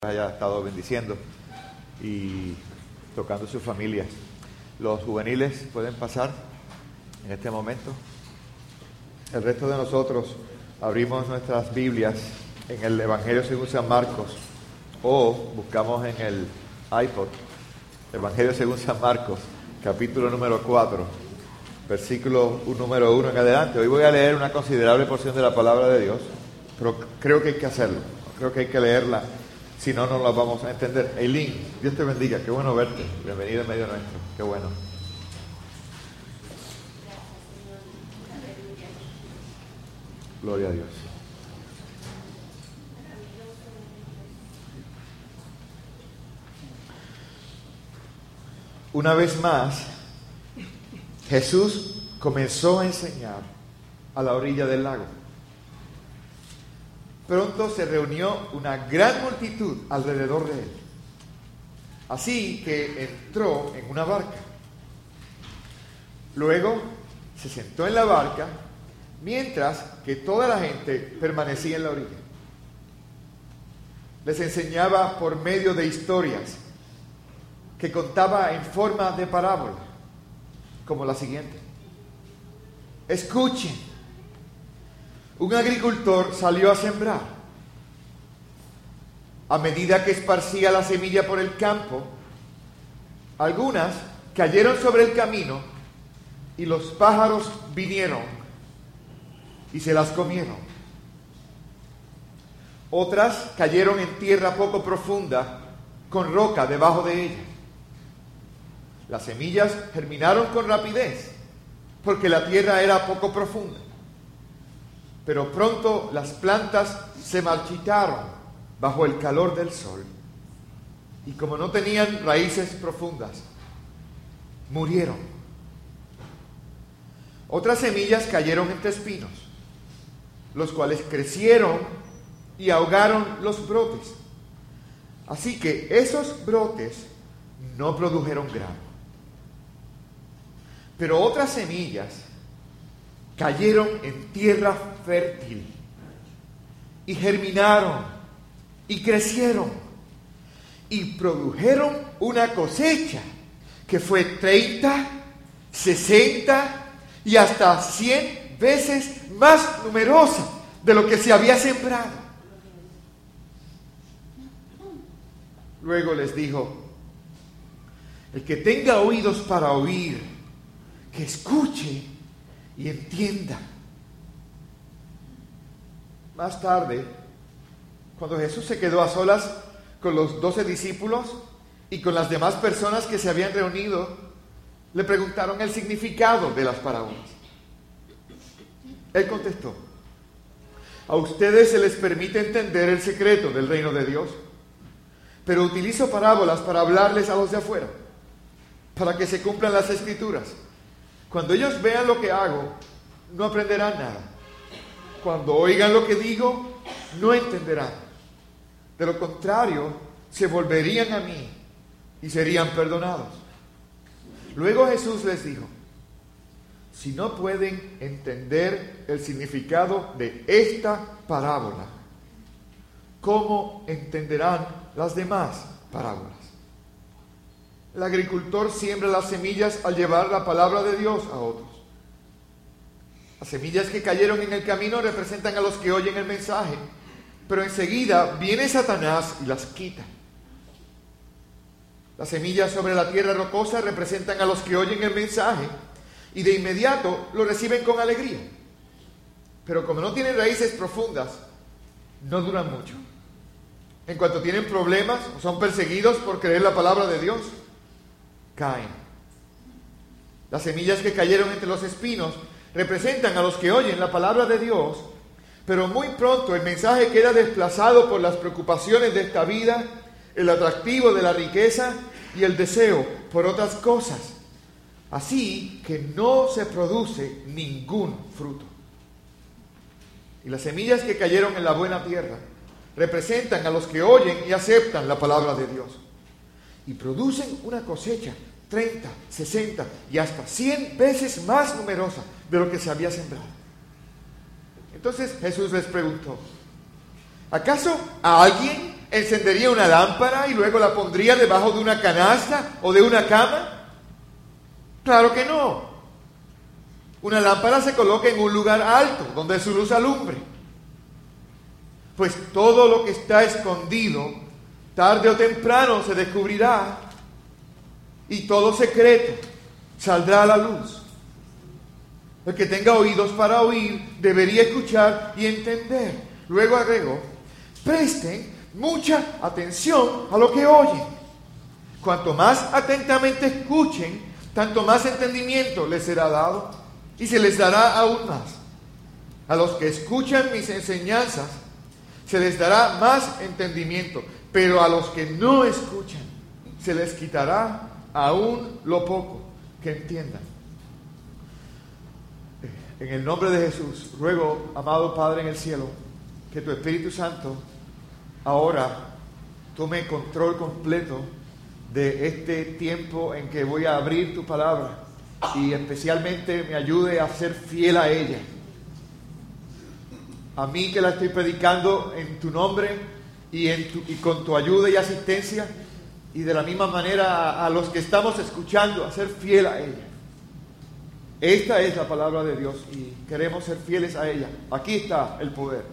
haya estado bendiciendo y tocando su familia. Los juveniles pueden pasar en este momento. El resto de nosotros abrimos nuestras Biblias en el Evangelio según San Marcos o buscamos en el iPod Evangelio según San Marcos, capítulo número 4, versículo número 1 en adelante. Hoy voy a leer una considerable porción de la palabra de Dios, pero creo que hay que hacerlo, creo que hay que leerla. Si no, no la vamos a entender. Eileen, Dios te bendiga. Qué bueno verte. Bienvenido en medio nuestro. Qué bueno. Gloria a Dios. Una vez más, Jesús comenzó a enseñar a la orilla del lago. Pronto se reunió una gran multitud alrededor de él. Así que entró en una barca. Luego se sentó en la barca, mientras que toda la gente permanecía en la orilla. Les enseñaba por medio de historias que contaba en forma de parábola, como la siguiente. Escuchen. Un agricultor salió a sembrar. A medida que esparcía la semilla por el campo, algunas cayeron sobre el camino y los pájaros vinieron y se las comieron. Otras cayeron en tierra poco profunda, con roca debajo de ella. Las semillas germinaron con rapidez, porque la tierra era poco profunda. Pero pronto las plantas se marchitaron bajo el calor del sol y como no tenían raíces profundas, murieron. Otras semillas cayeron entre espinos, los cuales crecieron y ahogaron los brotes. Así que esos brotes no produjeron grano. Pero otras semillas cayeron en tierra fértil y germinaron y crecieron y produjeron una cosecha que fue 30, 60 y hasta 100 veces más numerosa de lo que se había sembrado. Luego les dijo: el que tenga oídos para oír, que escuche y entienda. Más tarde, cuando Jesús se quedó a solas con los 12 discípulos y con las demás personas que se habían reunido, le preguntaron el significado de las parábolas. Él contestó: a ustedes se les permite entender el secreto del reino de Dios, pero utilizo parábolas para hablarles a los de afuera, para que se cumplan las escrituras. Cuando ellos vean lo que hago, no aprenderán nada. Cuando oigan lo que digo, no entenderán. De lo contrario, se volverían a mí y serían perdonados. Luego Jesús les dijo: si no pueden entender el significado de esta parábola, ¿cómo entenderán las demás parábolas? El agricultor siembra las semillas al llevar la palabra de Dios a otros. Las semillas que cayeron en el camino representan a los que oyen el mensaje, pero enseguida viene Satanás y las quita. Las semillas sobre la tierra rocosa representan a los que oyen el mensaje y de inmediato lo reciben con alegría. Pero como no tienen raíces profundas, no duran mucho. En cuanto tienen problemas o son perseguidos por creer la palabra de Dios, caen. Las semillas que cayeron entre los espinos representan a los que oyen la palabra de Dios, pero muy pronto el mensaje queda desplazado por las preocupaciones de esta vida, el atractivo de la riqueza y el deseo por otras cosas. Así que no se produce ningún fruto. Y las semillas que cayeron en la buena tierra representan a los que oyen y aceptan la palabra de Dios y producen una cosecha 30, 60 y hasta 100 veces más numerosa de lo que se había sembrado. Entonces Jesús les preguntó: ¿acaso a alguien ¿Encendería una lámpara y luego la pondría debajo de una canasta o de una cama? Claro que no. Una lámpara se coloca en un lugar alto, donde su luz alumbre. Pues todo lo que está escondido, tarde o temprano se descubrirá, y todo secreto saldrá a la luz. El que tenga oídos para oír, debería escuchar y entender. Luego agregó, presten mucha atención a lo que oyen. Cuanto más atentamente escuchen, tanto más entendimiento les será dado, y se les dará aún más. A los que escuchan mis enseñanzas, se les dará más entendimiento, pero a los que no escuchan, se les quitará aún lo poco que entiendan. En el nombre de Jesús, ruego, amado Padre en el cielo, que tu Espíritu Santo ahora tome control completo de este tiempo en que voy a abrir tu palabra y especialmente me ayude a ser fiel a ella. A mí que la estoy predicando en tu nombre y con tu ayuda y asistencia, y de la misma manera a los que estamos escuchando, a ser fiel a ella. Esta es la palabra de Dios y queremos ser fieles a ella. Aquí está el poder.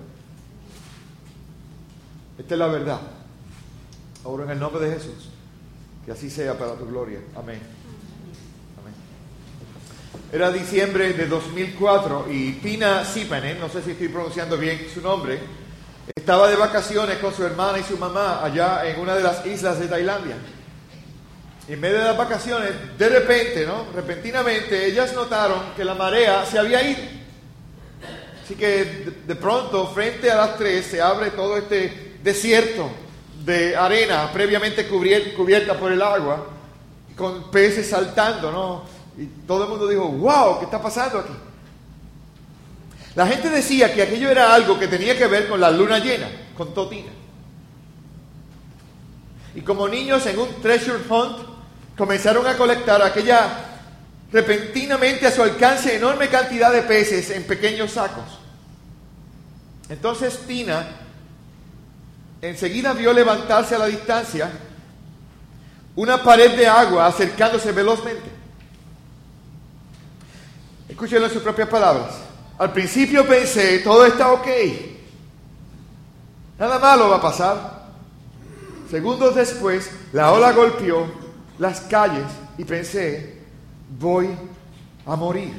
Esta es la verdad. Ahora en el nombre de Jesús, que así sea para tu gloria. Amén. Amén. Era diciembre de 2004 y Tina Sipanen, no sé si estoy pronunciando bien su nombre, estaba de vacaciones con su hermana y su mamá allá en una de las islas de Tailandia. En medio de las vacaciones, de repente, repentinamente, ellas notaron que la marea se había ido. Así que de pronto, frente a las 3, se abre todo este desierto de arena previamente cubierta por el agua, con peces saltando, ¿no? Y todo el mundo dijo, wow, ¿qué está pasando aquí? La gente decía que aquello era algo que tenía que ver con la luna llena, con Totina. Y como niños en un treasure hunt, comenzaron a colectar aquella repentinamente a su alcance enorme cantidad de peces en pequeños sacos. Entonces Tina enseguida vio levantarse a la distancia una pared de agua acercándose velozmente. Escúchenlo en sus propias palabras. Al principio pensé, todo está ok. Nada malo va a pasar. Segundos después, la ola golpeó las calles y pensé, voy a morir.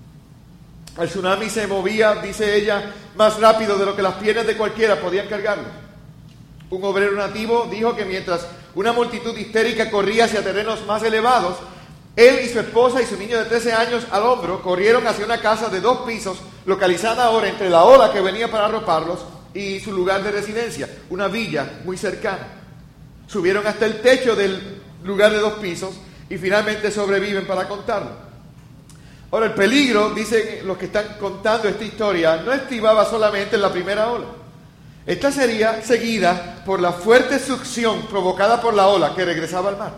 El tsunami se movía, dice ella, más rápido de lo que las piernas de cualquiera podían cargarlo. Un obrero nativo dijo que mientras una multitud histérica corría hacia terrenos más elevados, él y su esposa y su niño de 13 años al hombro corrieron hacia una casa de 2 pisos, localizada ahora entre la ola que venía para arroparlos y su lugar de residencia, una villa muy cercana. Subieron hasta el techo del lugar de 2 pisos y finalmente sobreviven para contarlo. Ahora, el peligro, dicen los que están contando esta historia, no estribaba solamente en la primera ola. Esta sería seguida por la fuerte succión provocada por la ola que regresaba al mar.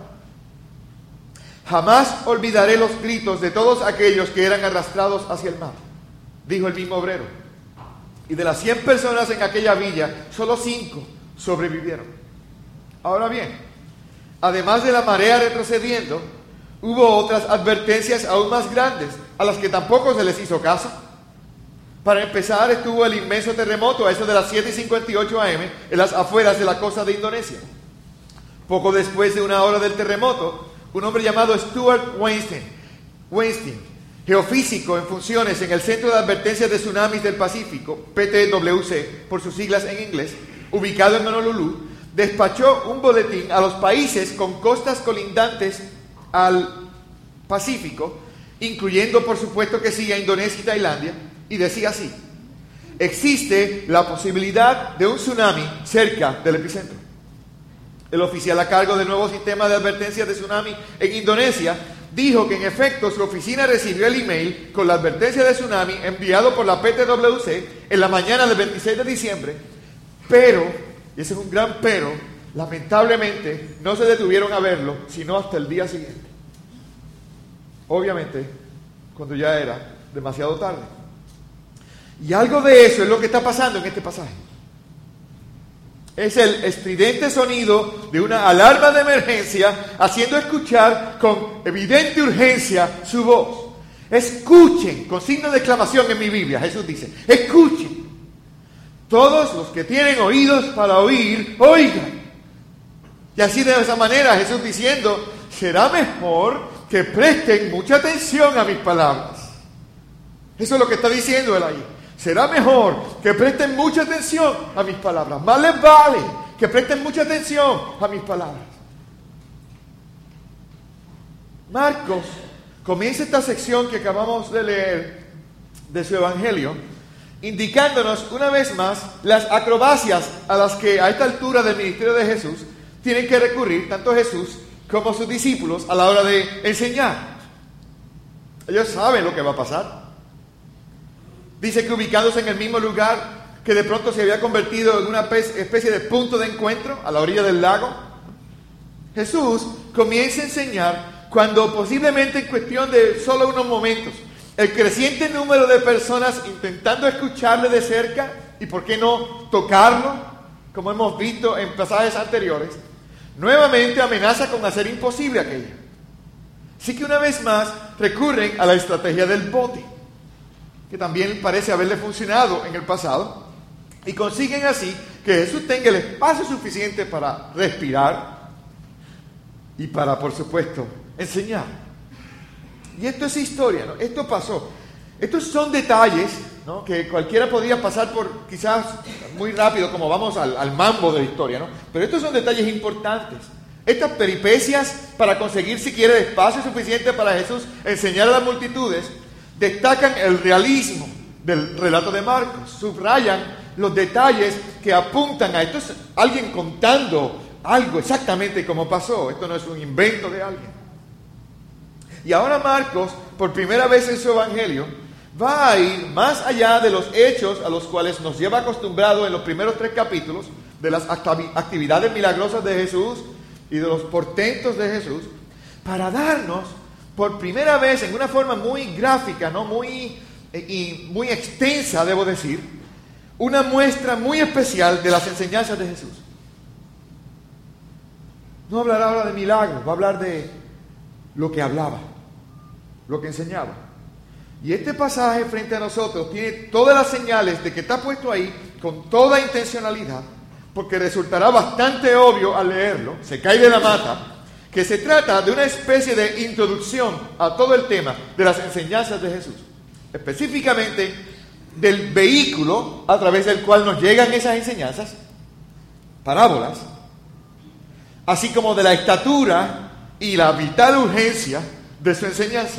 Jamás olvidaré los gritos de todos aquellos que eran arrastrados hacia el mar, dijo el mismo obrero. Y de las 100 personas en aquella villa, solo 5 sobrevivieron. Ahora bien, además de la marea retrocediendo, hubo otras advertencias aún más grandes, a las que tampoco se les hizo caso. Para empezar, estuvo el inmenso terremoto a eso de las 7:58 a.m. en las afueras de la costa de Indonesia. Poco después de una hora del terremoto, un hombre llamado Stuart Weinstein, geofísico en funciones en el Centro de Advertencias de Tsunamis del Pacífico, PTWC, por sus siglas en inglés, ubicado en Honolulu, despachó un boletín a los países con costas colindantes al Pacífico, incluyendo por supuesto que sí a Indonesia y Tailandia, y decía así: existe la posibilidad de un tsunami cerca del epicentro. El oficial a cargo del nuevo sistema de advertencias de tsunami en Indonesia dijo que en efecto su oficina recibió el email con la advertencia de tsunami enviado por la PTWC en la mañana del 26 de diciembre, pero, y ese es un gran pero, lamentablemente no se detuvieron a verlo sino hasta el día siguiente. Obviamente, cuando ya era demasiado tarde. Y algo de eso es lo que está pasando en este pasaje. Es el estridente sonido de una alarma de emergencia haciendo escuchar con evidente urgencia su voz. Escuchen, con signo de exclamación en mi Biblia, Jesús dice, escuchen. Todos los que tienen oídos para oír, oigan. Y así de esa manera Jesús diciendo, será mejor que presten mucha atención a mis palabras. Eso es lo que está diciendo él ahí. Será mejor que presten mucha atención a mis palabras. Más les vale que presten mucha atención a mis palabras. Marcos comienza esta sección que acabamos de leer de su evangelio, indicándonos una vez más las acrobacias a las que a esta altura del ministerio de Jesús tienen que recurrir tanto Jesús como sus discípulos a la hora de enseñar. Ellos saben lo que va a pasar. Dice que ubicándose en el mismo lugar que de pronto se había convertido en una especie de punto de encuentro a la orilla del lago, Jesús comienza a enseñar cuando posiblemente en cuestión de solo unos momentos, el creciente número de personas intentando escucharle de cerca y por qué no tocarlo, como hemos visto en pasajes anteriores, nuevamente amenaza con hacer imposible aquello. Así que una vez más recurren a la estrategia del bote, que también parece haberle funcionado en el pasado, y consiguen así que Jesús tenga el espacio suficiente para respirar y para, por supuesto, enseñar. Y esto es historia, ¿no? Esto pasó. Estos son detalles, ¿no?, que cualquiera podría pasar por quizás muy rápido, como vamos al mambo de la historia, ¿no? Pero estos son detalles importantes. Estas peripecias para conseguir siquiera el espacio suficiente para Jesús enseñar a las multitudes destacan el realismo del relato de Marcos, subrayan los detalles que apuntan a esto. Es alguien contando algo exactamente como pasó. Esto no es un invento de alguien. Y ahora Marcos, por primera vez en su evangelio, va a ir más allá de los hechos a los cuales nos lleva acostumbrado en los primeros 3 capítulos, de las actividades milagrosas de Jesús y de los portentos de Jesús, para darnos por primera vez en una forma muy gráfica, ¿no?, muy extensa, debo decir, una muestra muy especial de las enseñanzas de Jesús. No hablará ahora de milagros, va a hablar de lo que hablaba, lo que enseñaba. Y este pasaje frente a nosotros tiene todas las señales de que está puesto ahí con toda intencionalidad, porque resultará bastante obvio al leerlo, se cae de la mata, que se trata de una especie de introducción a todo el tema de las enseñanzas de Jesús, específicamente del vehículo a través del cual nos llegan esas enseñanzas, parábolas, así como de la estatura y la vital urgencia de su enseñanza.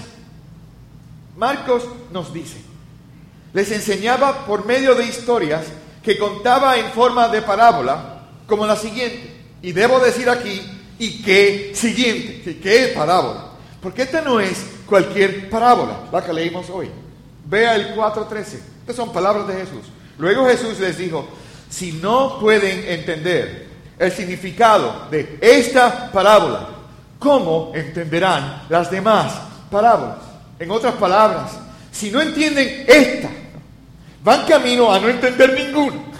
Marcos nos dice, les enseñaba por medio de historias que contaba en forma de parábola, como la siguiente, y debo decir aquí, y qué siguiente, y qué parábola, porque esta no es cualquier parábola, la que leímos hoy. Vea el 4:13, estas son palabras de Jesús. Luego Jesús les dijo, si no pueden entender el significado de esta parábola, ¿cómo entenderán las demás parábolas? En otras palabras, si no entienden esta, van camino a no entender ninguna.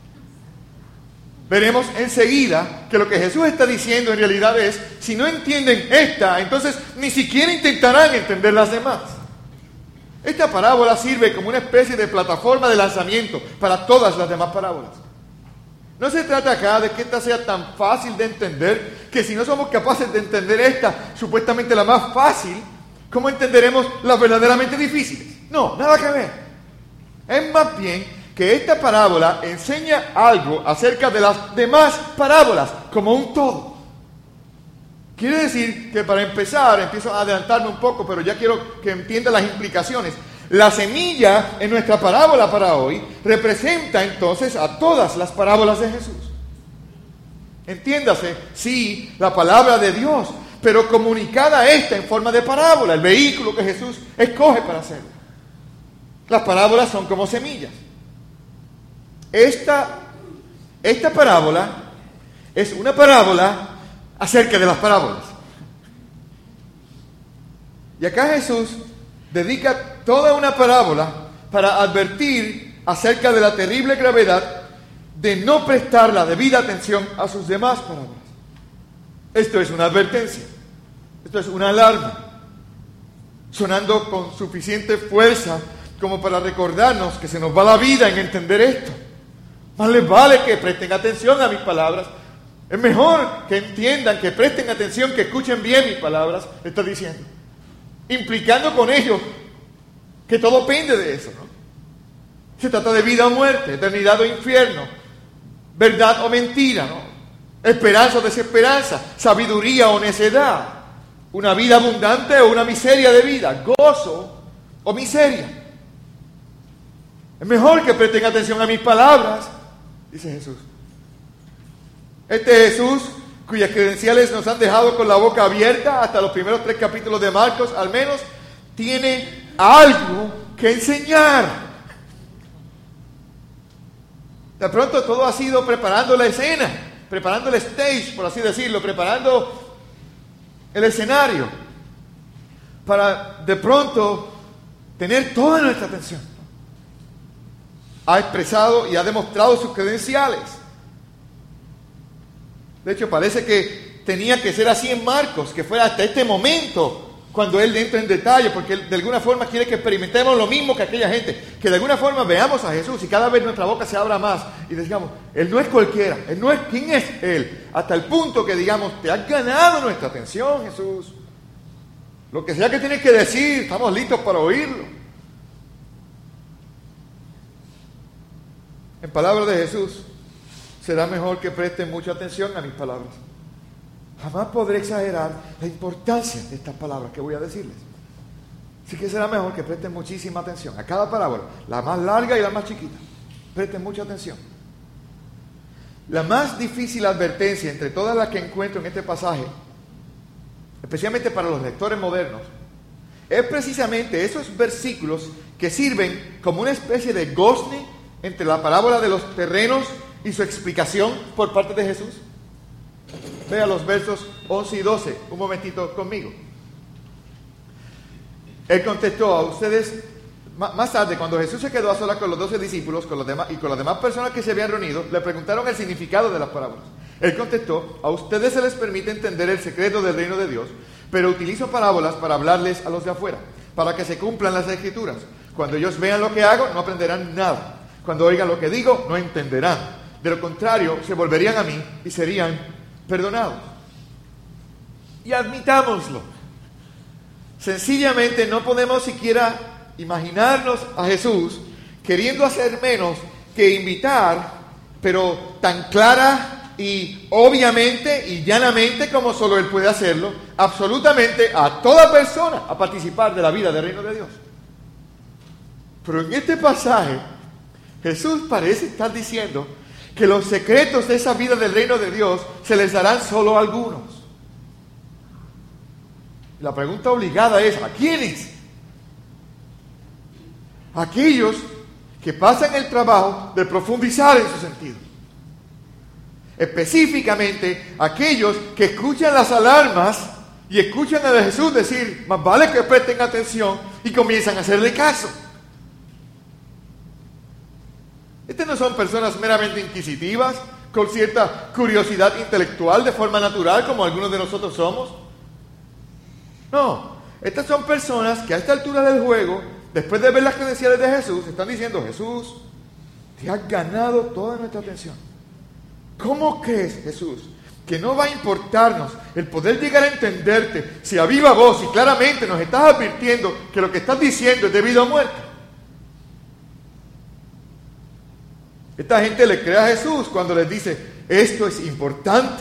Veremos enseguida que lo que Jesús está diciendo en realidad es, si no entienden esta, entonces ni siquiera intentarán entender las demás. Esta parábola sirve como una especie de plataforma de lanzamiento para todas las demás parábolas. No se trata acá de que esta sea tan fácil de entender, que si no somos capaces de entender esta, supuestamente la más fácil, ¿cómo entenderemos las verdaderamente difíciles? No, nada que ver. Es más bien que esta parábola enseña algo acerca de las demás parábolas, como un todo. Quiere decir que para empezar, empiezo a adelantarme un poco, pero ya quiero que entienda las implicaciones. La semilla en nuestra parábola para hoy representa entonces a todas las parábolas de Jesús. Entiéndase, sí, la palabra de Dios, pero comunicada esta en forma de parábola, el vehículo que Jesús escoge para hacerlo. Las parábolas son como semillas. Esta parábola es una parábola acerca de las parábolas. Y acá Jesús dedica toda una parábola para advertir acerca de la terrible gravedad de no prestar la debida atención a sus demás palabras. Esto es una advertencia, esto es una alarma, sonando con suficiente fuerza como para recordarnos que se nos va la vida en entender esto. Más les vale que presten atención a mis palabras. Es mejor que entiendan, que presten atención, que escuchen bien mis palabras, le está diciendo. Implicando con ello que todo pende de eso, ¿no? Se trata de vida o muerte, eternidad o infierno, verdad o mentira, ¿no? Esperanza o desesperanza, sabiduría o necedad, una vida abundante o una miseria de vida, gozo o miseria. Es mejor que presten atención a mis palabras, dice Jesús. Este Jesús, cuyas credenciales nos han dejado con la boca abierta hasta los primeros 3 capítulos de Marcos, al menos, tiene algo que enseñar. De pronto todo ha sido preparando la escena, preparando el stage, por así decirlo, preparando el escenario, para de pronto tener toda nuestra atención. Ha expresado y ha demostrado sus credenciales. De hecho, parece que tenía que ser así en Marcos, que fuera hasta este momento cuando él entra en detalle, porque él de alguna forma quiere que experimentemos lo mismo que aquella gente, que de alguna forma veamos a Jesús y cada vez nuestra boca se abra más y digamos, Él no es cualquiera, Él no es, ¿quién es Él? Hasta el punto que digamos, te has ganado nuestra atención, Jesús. Lo que sea que tienes que decir, estamos listos para oírlo. En palabras de Jesús, será mejor que presten mucha atención a mis palabras. Jamás podré exagerar la importancia de estas palabras que voy a decirles. Así que será mejor que presten muchísima atención a cada parábola, la más larga y la más chiquita. Presten mucha atención. La más difícil advertencia entre todas las que encuentro en este pasaje, especialmente para los lectores modernos, es precisamente esos versículos que sirven como una especie de gozne entre la parábola de los terrenos y su explicación por parte de Jesús. Vea los versos 11 y 12, un momentito conmigo. Él contestó a ustedes, más tarde, cuando Jesús se quedó a solas con los 12 discípulos con las demás personas que se habían reunido, le preguntaron el significado de las parábolas. Él contestó, a ustedes se les permite entender el secreto del reino de Dios, pero utilizo parábolas para hablarles a los de afuera, para que se cumplan las escrituras. Cuando ellos vean lo que hago, no aprenderán nada. Cuando oigan lo que digo, no entenderán. De lo contrario, se volverían a mí y serían perdonados. Y admitámoslo. Sencillamente no podemos siquiera imaginarnos a Jesús queriendo hacer menos que invitar, pero tan clara y obviamente y llanamente como solo Él puede hacerlo, absolutamente a toda persona a participar de la vida del reino de Dios. Pero en este pasaje, Jesús parece estar diciendo que los secretos de esa vida del reino de Dios se les darán solo a algunos. La pregunta obligada es, ¿a quiénes? Aquellos que pasan el trabajo de profundizar en su sentido. Específicamente, aquellos que escuchan las alarmas y escuchan a Jesús decir, más vale que presten atención y comienzan a hacerle caso. Estas no son personas meramente inquisitivas, con cierta curiosidad intelectual de forma natural, como algunos de nosotros somos. No, estas son personas que a esta altura del juego, después de ver las credenciales de Jesús, están diciendo, Jesús, te has ganado toda nuestra atención. ¿Cómo crees, Jesús, que no va a importarnos el poder llegar a entenderte si a viva voz y claramente nos estás advirtiendo que lo que estás diciendo es de vida o muerte? Esta gente le cree a Jesús cuando les dice, esto es importante.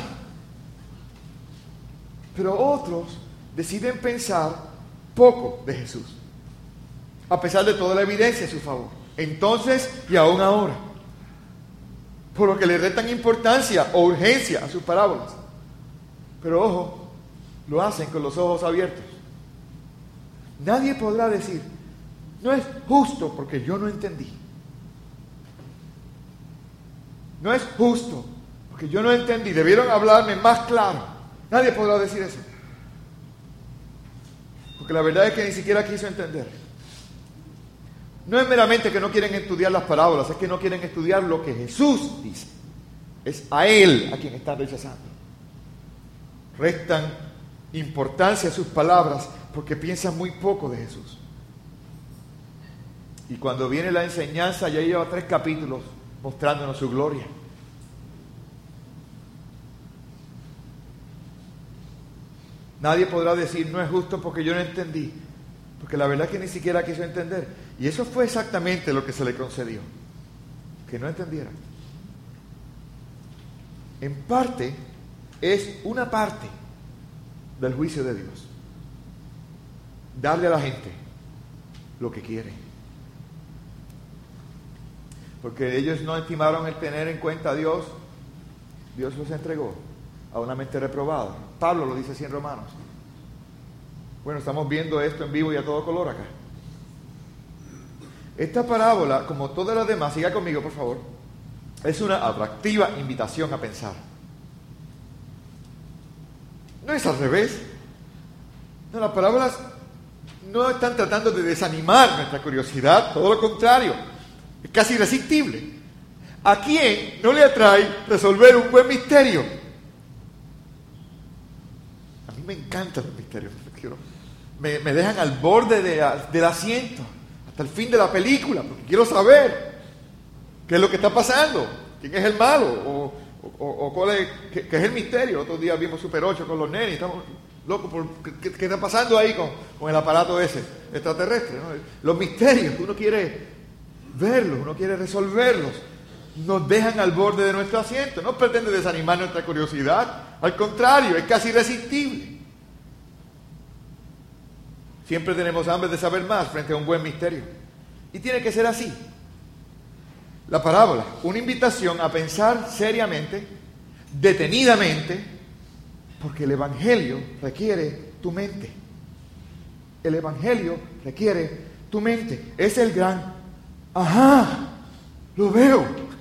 Pero otros deciden pensar poco de Jesús, a pesar de toda la evidencia a su favor, entonces y aún ahora, por lo que le restan importancia o urgencia a sus parábolas. Pero ojo, lo hacen con los ojos abiertos. Nadie podrá decir, no es justo porque yo no entendí. No es justo, porque yo no entendí, debieron hablarme más claro. Nadie podrá decir eso. Porque la verdad es que ni siquiera quiso entender. no es meramente que no quieren estudiar las parábolas, es que no quieren estudiar lo que Jesús dice. Es a Él a quien están rechazando. Restan importancia a sus palabras porque piensan muy poco de Jesús. Y cuando viene la enseñanza, ya lleva 3 capítulos mostrándonos su gloria. Nadie podrá decir, no es justo porque yo no entendí. Porque la verdad es que ni siquiera quiso entender. Y eso fue exactamente lo que se le concedió. Que no entendiera. En parte, es una parte del juicio de Dios. Darle a la gente lo que quiere. Porque ellos no estimaron el tener en cuenta a Dios. Dios los entregó a una mente reprobada. Pablo lo dice así en Romanos. Bueno, estamos viendo esto en vivo y a todo color acá. Esta parábola, como todas las demás, siga conmigo por favor, es una atractiva invitación a pensar. No es al revés. No, las parábolas no están tratando de desanimar nuestra curiosidad, todo lo contrario, es casi irresistible. ¿A quién no le atrae resolver un buen misterio? A mí me encantan los misterios. Me dejan al borde del asiento hasta el fin de la película, porque quiero saber qué es lo que está pasando, quién es el malo, o cuál es, qué es el misterio. Otro día vimos Super 8 con los nenes, estamos locos por qué está pasando ahí con el aparato ese extraterrestre, ¿no? Los misterios, uno quiere verlos, uno quiere resolverlos. Nos dejan al borde de nuestro asiento. No pretende desanimar nuestra curiosidad, al contrario, es casi irresistible. Siempre tenemos hambre de saber más frente a un buen misterio. Y tiene que ser así. La parábola, una invitación a pensar seriamente, detenidamente, porque el Evangelio requiere tu mente. El Evangelio requiere tu mente. Es el gran, ajá, lo veo.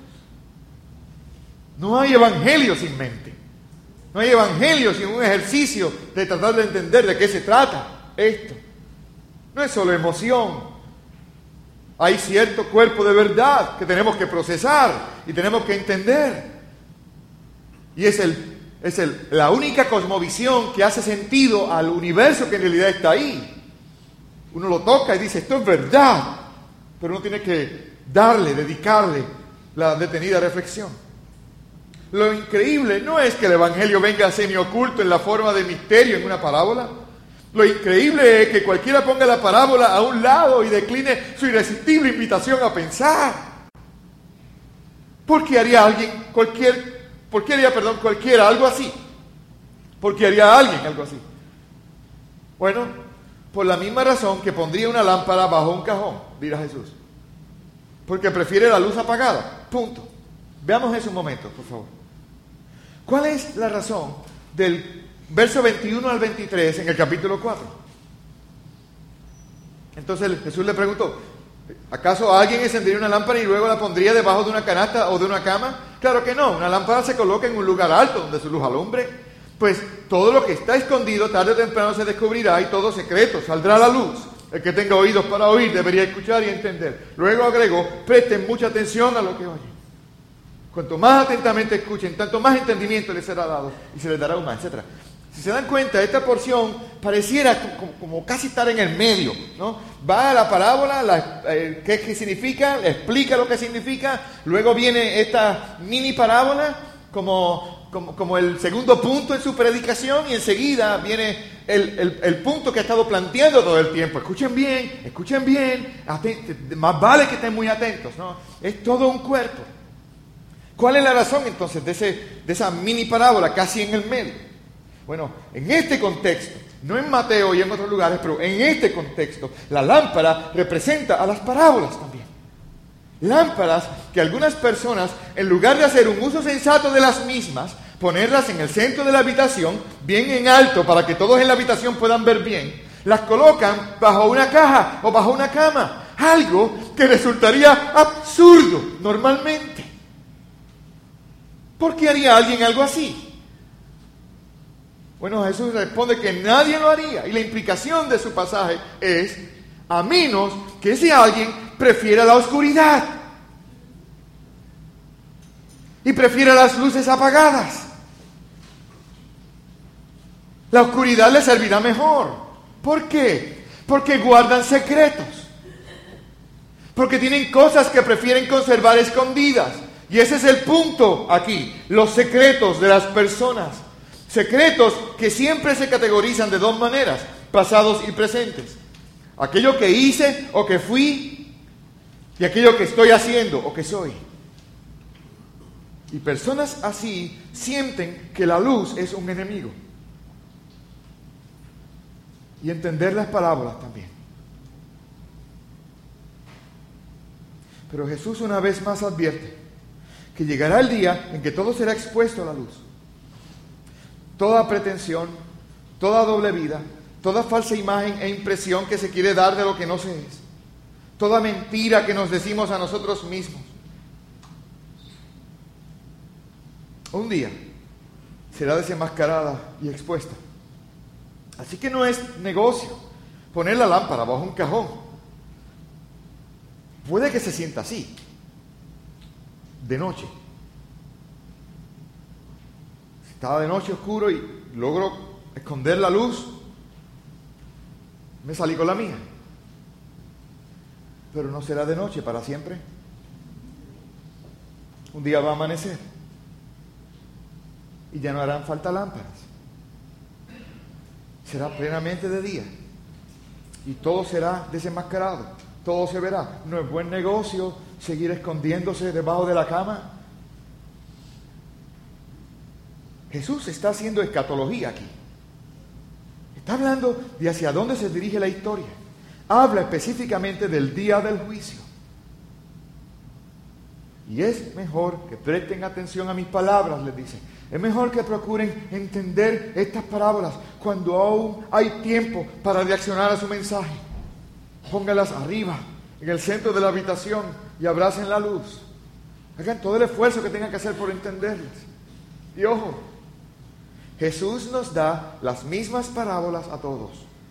No hay Evangelio sin mente. No hay Evangelio sin un ejercicio de tratar de entender de qué se trata esto. No es solo emoción. Hay cierto cuerpo de verdad que tenemos que procesar y tenemos que entender. Y es la única cosmovisión que hace sentido al universo que en realidad está ahí. Uno lo toca y dice, esto es verdad. Pero uno tiene que dedicarle la detenida reflexión. Lo increíble no es que el Evangelio venga semioculto en la forma de misterio en una parábola. Lo increíble es que cualquiera ponga la parábola a un lado y decline su irresistible invitación a pensar. ¿Por qué haría cualquiera algo así? ¿Por qué haría alguien algo así? Bueno, por la misma razón que pondría una lámpara bajo un cajón, dirá Jesús. Porque prefiere la luz apagada. Punto. Veamos eso un momento, por favor. ¿Cuál es la razón del verso 21 al 23 en el capítulo 4? Entonces Jesús le preguntó, ¿acaso alguien encendería una lámpara y luego la pondría debajo de una canasta o de una cama? Claro que no, una lámpara se coloca en un lugar alto donde su luz alumbre. Pues todo lo que está escondido tarde o temprano se descubrirá y todo secreto saldrá a la luz. El que tenga oídos para oír debería escuchar y entender. Luego agregó, presten mucha atención a lo que oyen. Cuanto más atentamente escuchen, tanto más entendimiento les será dado y se les dará aún más, etc. Si se dan cuenta, esta porción pareciera como casi estar en el medio, ¿no? Va a la parábola, qué significa, le explica lo que significa, luego viene esta mini parábola como el segundo punto en su predicación y enseguida viene el punto que ha estado planteando todo el tiempo. Escuchen bien, más vale que estén muy atentos, ¿no? Es todo un cuerpo. ¿Cuál es la razón entonces de esa mini parábola casi en el medio? Bueno, en este contexto, no en Mateo y en otros lugares, pero en este contexto, la lámpara representa a las parábolas también. Lámparas que algunas personas, en lugar de hacer un uso sensato de las mismas, ponerlas en el centro de la habitación, bien en alto para que todos en la habitación puedan ver bien, las colocan bajo una caja o bajo una cama, algo que resultaría absurdo normalmente. ¿Por qué haría alguien algo así? Bueno, Jesús responde que nadie lo haría. Y la implicación de su pasaje es, a menos que ese alguien prefiere la oscuridad. Y prefiere las luces apagadas. La oscuridad le servirá mejor. ¿Por qué? Porque guardan secretos. Porque tienen cosas que prefieren conservar escondidas. Y ese es el punto aquí. Los secretos de las personas. Secretos que siempre se categorizan de dos maneras. Pasados y presentes. Aquello que hice o que fui. Y aquello que estoy haciendo o que soy. Y personas así sienten que la luz es un enemigo. Y entender las parábolas también. Pero Jesús una vez más advierte que llegará el día en que todo será expuesto a la luz. Toda pretensión, toda doble vida, toda falsa imagen e impresión que se quiere dar de lo que no se es. Toda mentira que nos decimos a nosotros mismos. Un día será desenmascarada y expuesta. Así que no es negocio poner la lámpara bajo un cajón. Puede que se sienta así, de noche. Si estaba de noche oscuro y logro esconder la luz, me salí con la mía. Pero no será de noche para siempre. Un día va a amanecer y ya no harán falta lámparas. Será plenamente de día y todo será desenmascarado, todo se verá. No es buen negocio seguir escondiéndose debajo de la cama. Jesús está haciendo escatología aquí. Está hablando de hacia dónde se dirige la historia. Habla específicamente del día del juicio. Y es mejor que presten atención a mis palabras, les dice. Es mejor que procuren entender estas parábolas cuando aún hay tiempo para reaccionar a su mensaje. Póngalas arriba, en el centro de la habitación y abracen la luz. Hagan todo el esfuerzo que tengan que hacer por entenderlas. Y ojo, Jesús nos da las mismas parábolas a todos.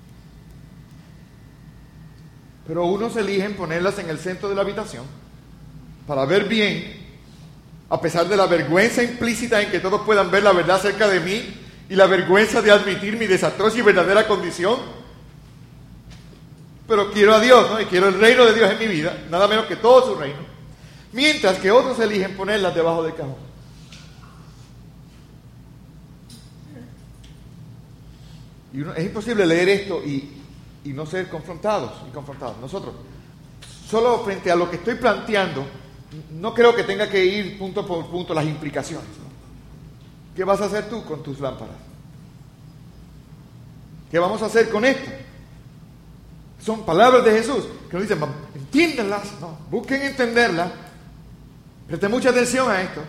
Pero unos eligen ponerlas en el centro de la habitación para ver bien, a pesar de la vergüenza implícita en que todos puedan ver la verdad acerca de mí y la vergüenza de admitir mi desastrosa y verdadera condición. Pero quiero a Dios, ¿no? Y quiero el reino de Dios en mi vida, nada menos que todo su reino. Mientras que otros eligen ponerlas debajo del cajón. Y es imposible leer esto y no ser confrontados. Nosotros, solo frente a lo que estoy planteando, no creo que tenga que ir punto por punto las implicaciones, ¿no? ¿Qué vas a hacer tú con tus lámparas? ¿Qué vamos a hacer con esto? Son palabras de Jesús que nos dicen, entiéndanlas, ¿no? Busquen entenderlas, presten mucha atención a esto.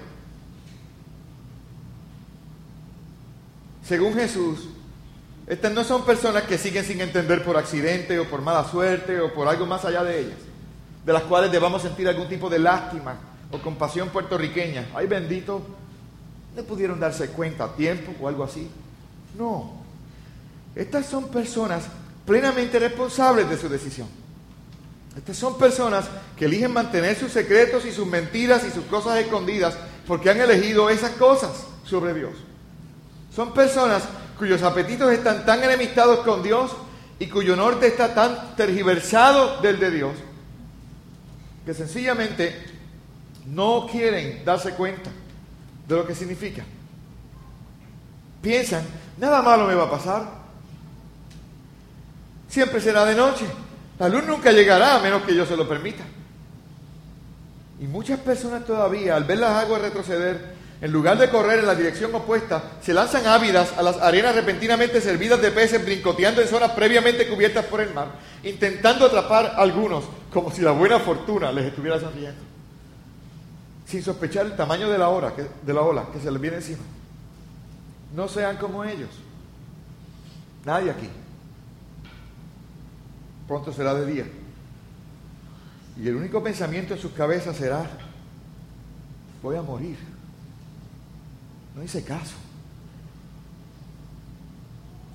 Según Jesús, estas no son personas que siguen sin entender por accidente o por mala suerte o por algo más allá de ellas, de las cuales debamos sentir algún tipo de lástima o compasión puertorriqueña. Ay, bendito, no pudieron darse cuenta a tiempo o algo así. No, estas son personas plenamente responsables de su decisión. Estas son personas que eligen mantener sus secretos y sus mentiras y sus cosas escondidas porque han elegido esas cosas sobre Dios. Son personas cuyos apetitos están tan enemistados con Dios y cuyo norte está tan tergiversado del de Dios, que sencillamente no quieren darse cuenta de lo que significa. Piensan, nada malo me va a pasar. Siempre será de noche. La luz nunca llegará a menos que yo se lo permita. Y muchas personas todavía, al ver las aguas retroceder, en lugar de correr en la dirección opuesta, se lanzan ávidas a las arenas repentinamente servidas de peces, brincoteando en zonas previamente cubiertas por el mar, intentando atrapar a algunos, como si la buena fortuna les estuviera sonriendo, sin sospechar el tamaño de la ola que se les viene encima. No sean como ellos. Nadie aquí. Pronto será de día. Y el único pensamiento en sus cabezas será, voy a morir. No hice caso.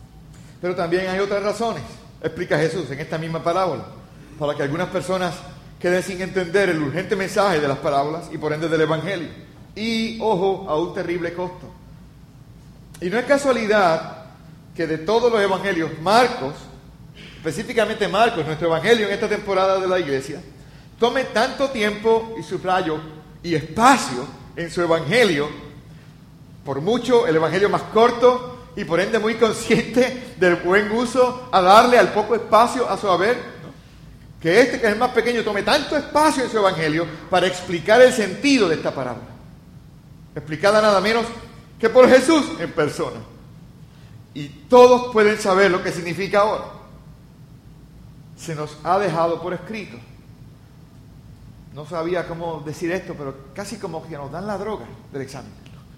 Pero también hay otras razones, explica Jesús en esta misma parábola, para que algunas personas queden sin entender el urgente mensaje de las parábolas y por ende del Evangelio. Y, ojo, a un terrible costo. Y no es casualidad que de todos los evangelios, Marcos, específicamente Marcos, nuestro evangelio en esta temporada de la iglesia, tome tanto tiempo y subrayo y espacio en su evangelio, por mucho el evangelio más corto y por ende muy consciente del buen uso a darle al poco espacio a su haber, ¿no? Que es el más pequeño, tome tanto espacio en su evangelio para explicar el sentido de esta parábola, explicada nada menos que por Jesús en persona. Y todos pueden saber lo que significa ahora. Se nos ha dejado por escrito. No sabía cómo decir esto, pero casi como que nos dan la droga del examen.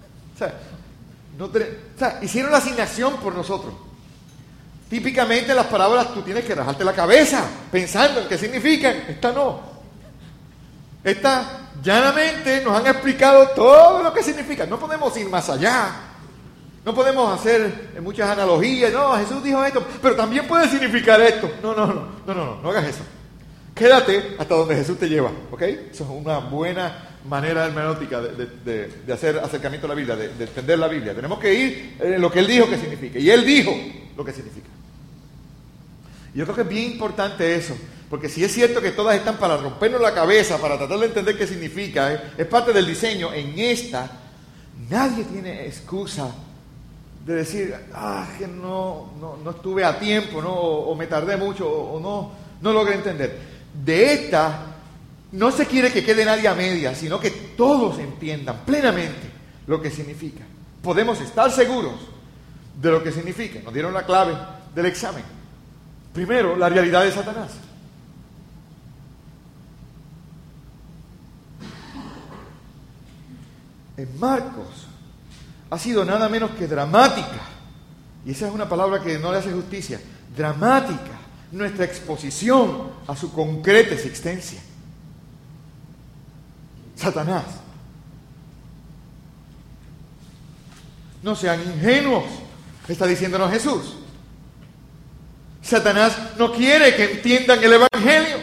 O sea, hicieron la asignación por nosotros. Típicamente las parábolas tú tienes que rajarte la cabeza pensando en qué significan. Esta no. Esta llanamente nos han explicado todo lo que significa. No podemos ir más allá. No podemos hacer muchas analogías. No, Jesús dijo esto, pero también puede significar esto. No hagas eso. Quédate hasta donde Jesús te lleva, ¿ok? Eso es una buena manera hermenéutica de hacer acercamiento a la Biblia, de entender la Biblia. Tenemos que ir en lo que Él dijo que significa. Y Él dijo lo que significa. Y yo creo que es bien importante eso, porque si es cierto que todas están para rompernos la cabeza, para tratar de entender qué significa, es parte del diseño. En esta, nadie tiene excusa de decir, que no estuve a tiempo, ¿no? O me tardé mucho, o no logré entender. De esta, no se quiere que quede nadie a medias, sino que todos entiendan plenamente lo que significa. Podemos estar seguros de lo que significa. Nos dieron la clave del examen. Primero, la realidad de Satanás. En Marcos ha sido nada menos que dramática, y esa es una palabra que no le hace justicia, dramática, nuestra exposición a su concreta existencia. Satanás. No sean ingenuos, está diciéndonos Jesús. Satanás no quiere que entiendan el Evangelio.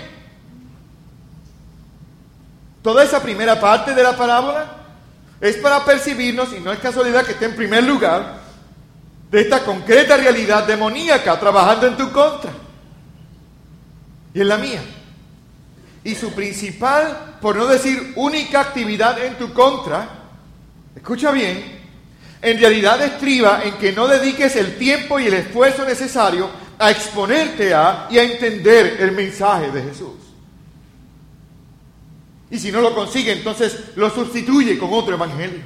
Toda esa primera parte de la parábola es para percibirnos, y no es casualidad que esté en primer lugar, de esta concreta realidad demoníaca trabajando en tu contra y en la mía. Y su principal, por no decir única actividad en tu contra, escucha bien, en realidad estriba en que no dediques el tiempo y el esfuerzo necesario a exponerte a y a entender el mensaje de Jesús. Y si no lo consigue, entonces lo sustituye con otro evangelio.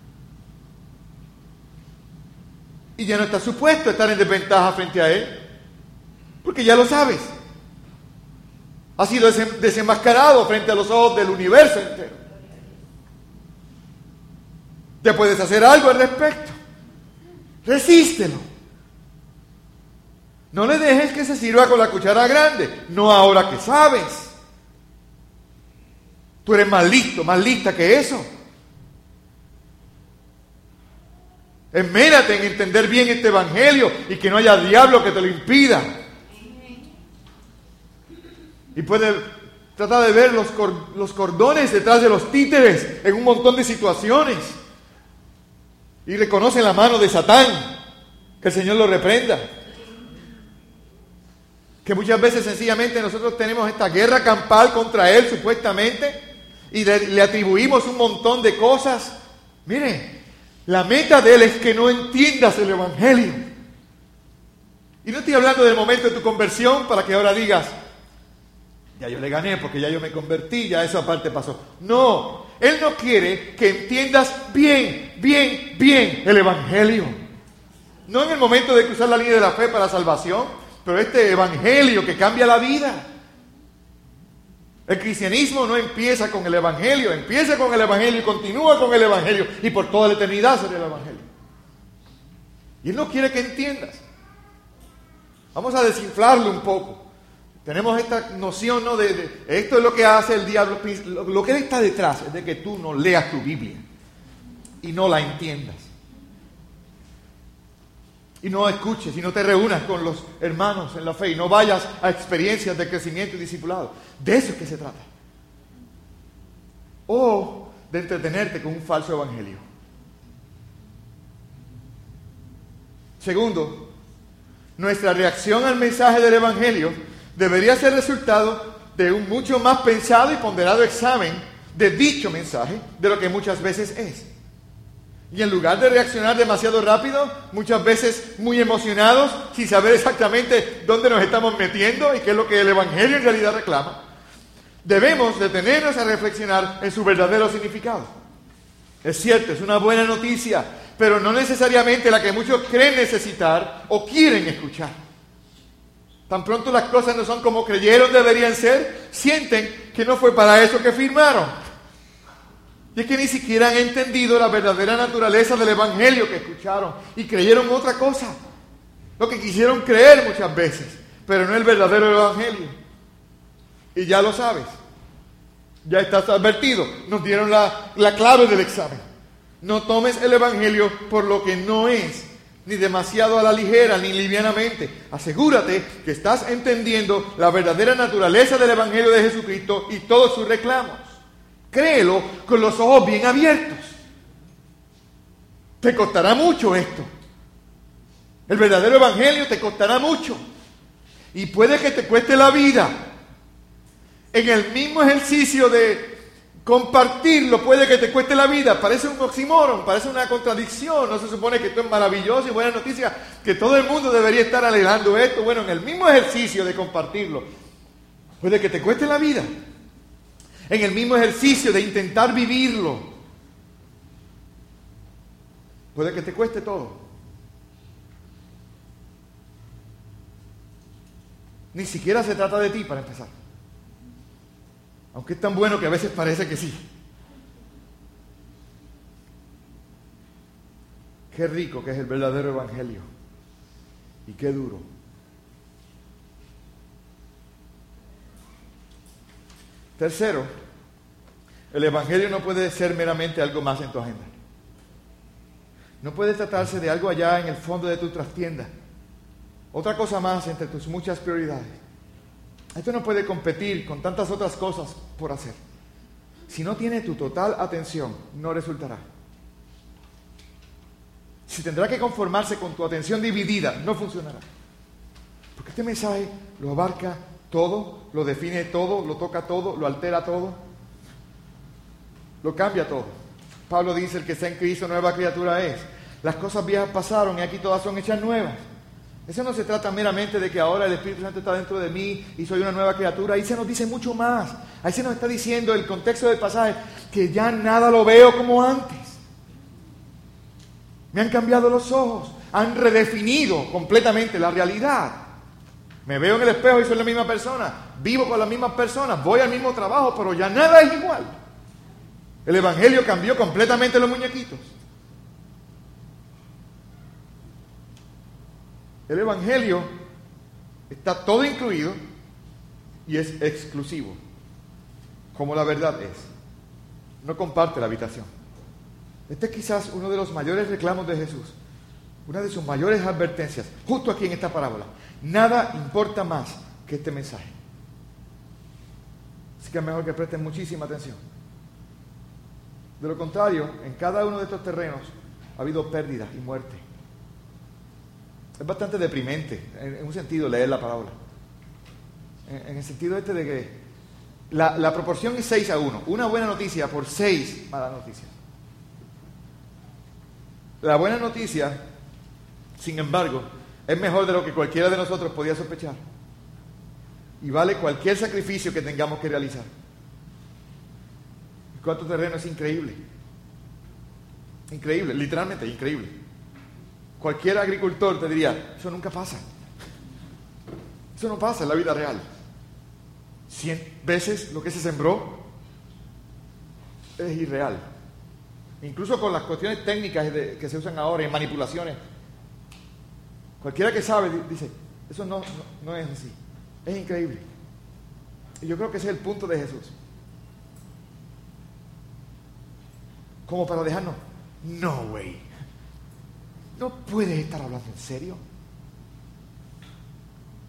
Y ya no estás supuesto a estar en desventaja frente a él, porque ya lo sabes. Ha sido desenmascarado frente a los ojos del universo entero. Ya puedes hacer algo al respecto. Resístelo. No le dejes que se sirva con la cuchara grande, no ahora que sabes. Tú eres más listo, más lista que eso. Esmérate en entender bien este evangelio y que no haya diablo que te lo impida. Y puedes tratar de ver los cordones detrás de los títeres en un montón de situaciones. Y reconoce la mano de Satán, que el Señor lo reprenda. Que muchas veces sencillamente nosotros tenemos esta guerra campal contra él supuestamente y le atribuimos un montón de cosas. Mire, la meta de él es que no entiendas el evangelio. Y no estoy hablando del momento de tu conversión para que ahora digas, ya yo le gané porque ya yo me convertí, ya eso aparte pasó. No, él no quiere que entiendas bien el evangelio. No en el momento de cruzar la línea de la fe para la salvación, pero este evangelio que cambia la vida. El cristianismo no empieza con el evangelio, empieza con el evangelio y continúa con el evangelio y por toda la eternidad será el evangelio. Y él no quiere que entiendas. Vamos a desinflarlo un poco. Tenemos esta noción, ¿no? de esto es lo que hace el diablo. Lo que él está detrás es de que tú no leas tu Biblia y no la entiendas. Y no escuches y no te reúnas con los hermanos en la fe y no vayas a experiencias de crecimiento y discipulado. De eso es que se trata. o de entretenerte con un falso evangelio. Segundo, nuestra reacción al mensaje del evangelio debería ser resultado de un mucho más pensado y ponderado examen de dicho mensaje de lo que muchas veces es. Y en lugar de reaccionar demasiado rápido, muchas veces muy emocionados, sin saber exactamente dónde nos estamos metiendo y qué es lo que el evangelio en realidad reclama, debemos detenernos a reflexionar en su verdadero significado. Es cierto, es una buena noticia, pero no necesariamente la que muchos creen necesitar o quieren escuchar. Tan pronto las cosas no son como creyeron deberían ser, sienten que no fue para eso que firmaron. Y es que ni siquiera han entendido la verdadera naturaleza del evangelio que escucharon y creyeron otra cosa. Lo que quisieron creer muchas veces, pero no el verdadero evangelio. Y ya lo sabes. Ya estás advertido. Nos dieron la clave del examen. No tomes el evangelio por lo que no es, ni demasiado a la ligera, ni livianamente. Asegúrate que estás entendiendo la verdadera naturaleza del evangelio de Jesucristo y todos sus reclamos. Créelo con los ojos bien abiertos. Te costará mucho esto. El verdadero evangelio te costará mucho. Y puede que te cueste la vida. En el mismo ejercicio de compartirlo, puede que te cueste la vida. Parece un oxímoron, parece una contradicción. No se supone que esto es maravilloso y buena noticia, que todo el mundo debería estar anhelando esto. Bueno, en el mismo ejercicio de compartirlo, puede que te cueste la vida. En el mismo ejercicio de intentar vivirlo, puede que te cueste todo. Ni siquiera se trata de ti para empezar. Aunque es tan bueno que a veces parece que sí. Qué rico que es el verdadero evangelio. Y qué duro. Tercero, el evangelio no puede ser meramente algo más en tu agenda. No puede tratarse de algo allá en el fondo de tu trastienda. Otra cosa más entre tus muchas prioridades. Esto no puede competir con tantas otras cosas por hacer. Si no tiene tu total atención, no resultará. Si tendrá que conformarse con tu atención dividida, no funcionará. Porque este mensaje lo abarca todo, lo define todo, lo toca todo, lo altera todo, lo cambia todo. Pablo dice: el que está en Cristo, nueva criatura es. Las cosas viejas pasaron y aquí todas son hechas nuevas. Eso no se trata meramente de que ahora el Espíritu Santo está dentro de mí y soy una nueva criatura. Ahí se nos dice mucho más. Ahí se nos está diciendo el contexto del pasaje, que ya nada lo veo como antes. Me han cambiado los ojos, han redefinido completamente la realidad. Me veo en el espejo y soy la misma persona, vivo con las mismas personas, voy al mismo trabajo, pero ya nada es igual. El evangelio cambió completamente los muñequitos. El evangelio está todo incluido y es exclusivo, como la verdad es. No comparte la habitación. Este es quizás uno de los mayores reclamos de Jesús, una de sus mayores advertencias, justo aquí en esta parábola. Nada importa más que este mensaje. Así que es mejor que presten muchísima atención. De lo contrario, en cada uno de estos terrenos ha habido pérdida y muerte. Es bastante deprimente, en un sentido, leer la parábola. En el sentido este de que la proporción es 6-1. Una buena noticia por 6 malas noticias. La buena noticia, sin embargo, es mejor de lo que cualquiera de nosotros podía sospechar. Y vale cualquier sacrificio que tengamos que realizar. El cuarto terreno es increíble. Increíble, literalmente increíble. Cualquier agricultor te diría: eso nunca pasa. Eso no pasa en la vida real. 100 veces lo que se sembró es irreal. Incluso con las cuestiones técnicas que se usan ahora en manipulaciones. Cualquiera que sabe dice: eso no es así. Es increíble. Y yo creo que ese es el punto de Jesús. Como para dejarnos: no, güey. No puedes estar hablando en serio.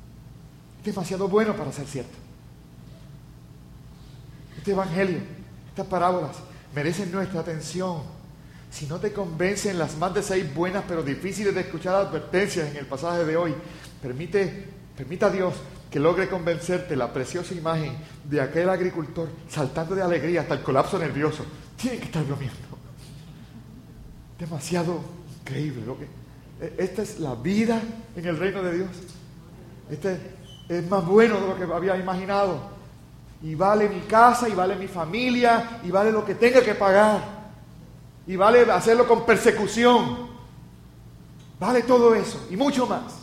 Es demasiado bueno para ser cierto. Este evangelio Estas parábolas merecen nuestra atención. Si no te convencen las más de 6 buenas pero difíciles de escuchar advertencias en el pasaje de hoy, permita a Dios que logre convencerte la preciosa imagen de aquel agricultor saltando de alegría hasta el colapso nervioso. Tiene que estar bromeando. Demasiado increíble. Esta es la vida en el reino de Dios. Este es más bueno de lo que había imaginado. Y vale mi casa, y vale mi familia, y vale lo que tenga que pagar. Y vale hacerlo con persecución. Vale todo eso y mucho más.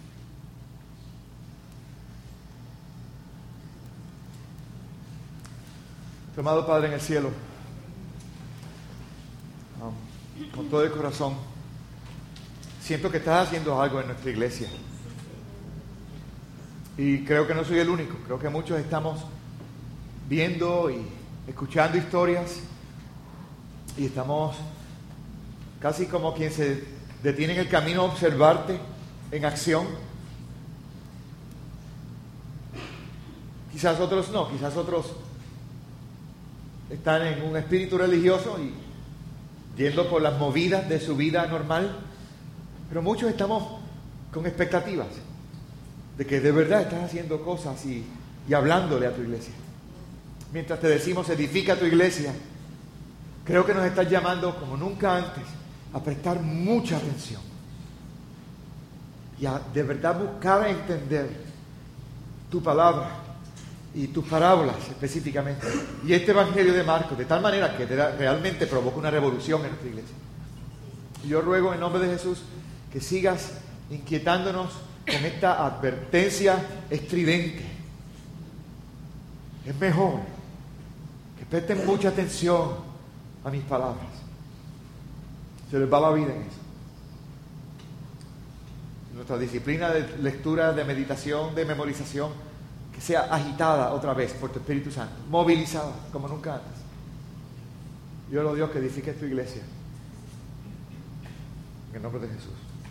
Amado Padre en el cielo, con todo el corazón, siento que estás haciendo algo en nuestra iglesia. Y creo que no soy el único. Creo que muchos estamos viendo y escuchando historias y estamos casi como quien se detiene en el camino a observarte en acción. Quizás otros no, quizás otros están en un espíritu religioso y yendo por las movidas de su vida normal, pero muchos estamos con expectativas de que de verdad estás haciendo cosas y hablándole a tu iglesia. Mientras te decimos edifica tu iglesia, creo que nos estás llamando como nunca antes a prestar mucha atención y a de verdad buscar entender tu palabra y tus parábolas específicamente, y este Evangelio de Marcos, de tal manera que realmente provoca una revolución en nuestra iglesia. Y yo ruego en nombre de Jesús que sigas inquietándonos con esta advertencia estridente. Es mejor que presten mucha atención a mis palabras. Se les va la vida en eso. Nuestra disciplina de lectura, de meditación, de memorización, que sea agitada otra vez por tu Espíritu Santo, movilizada como nunca antes. Yo oro, Dios, que edifique tu iglesia. En el nombre de Jesús.